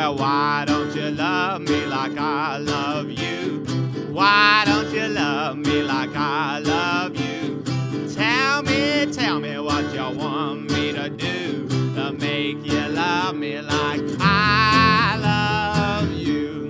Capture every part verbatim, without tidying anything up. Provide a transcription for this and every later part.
Well, why don't you love me like I love you? Why don't you love me like I love you? Tell me, tell me what you want me to do to make you love me like I love you.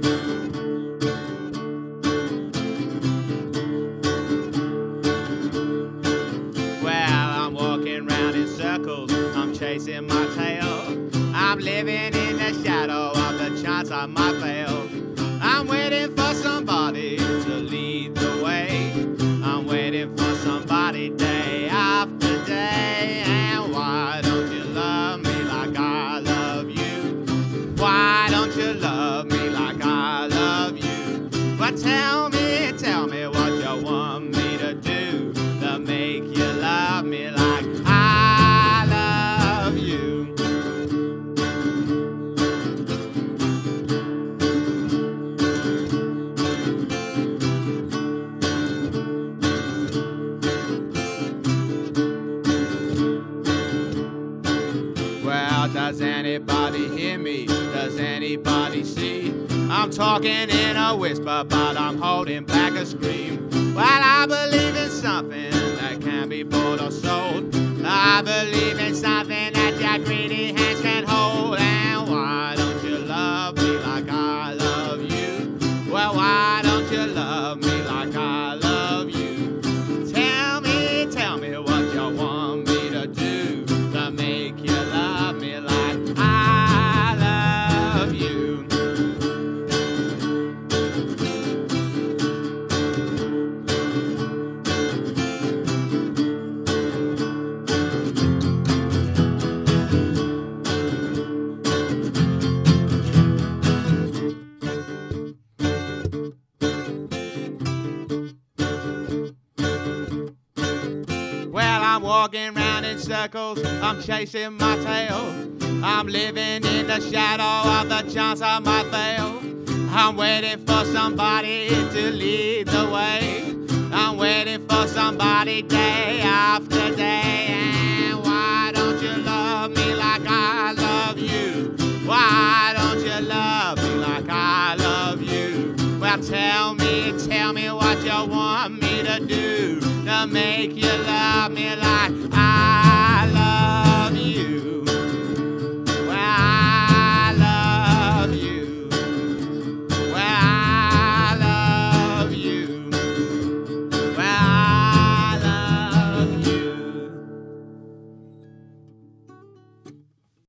Well, I'm walking round in circles, I'm chasing my tail. I'm living in the shadow of the chance I might fail. I'm waiting for somebody to lead the way. I'm waiting for somebody day after day. And why don't you love me like I love you? Why don't you love me like I love you? But tell me, tell me what you want me to do to make you love me like I love you. Well, does anybody hear me? Does anybody see? I'm talking in a whisper, but I'm holding back a scream. Well, I believe in something that can be bought or sold. I believe in something that your greedy hands can hold. And why don't you love me like I love you? Well, why don't you love me like I love you? Tell me, tell me what you want me to do to make you love me like I love you. Well, I'm walking round in circles, I'm chasing my tail. I'm living in the shadow of the chance I might fail. I'm waiting for somebody to lead the way. I'm waiting for somebody day after day. And why don't you love me like I love you? Why don't you love me like I love you? Well, tell me, tell me what you want me to do to make you love me like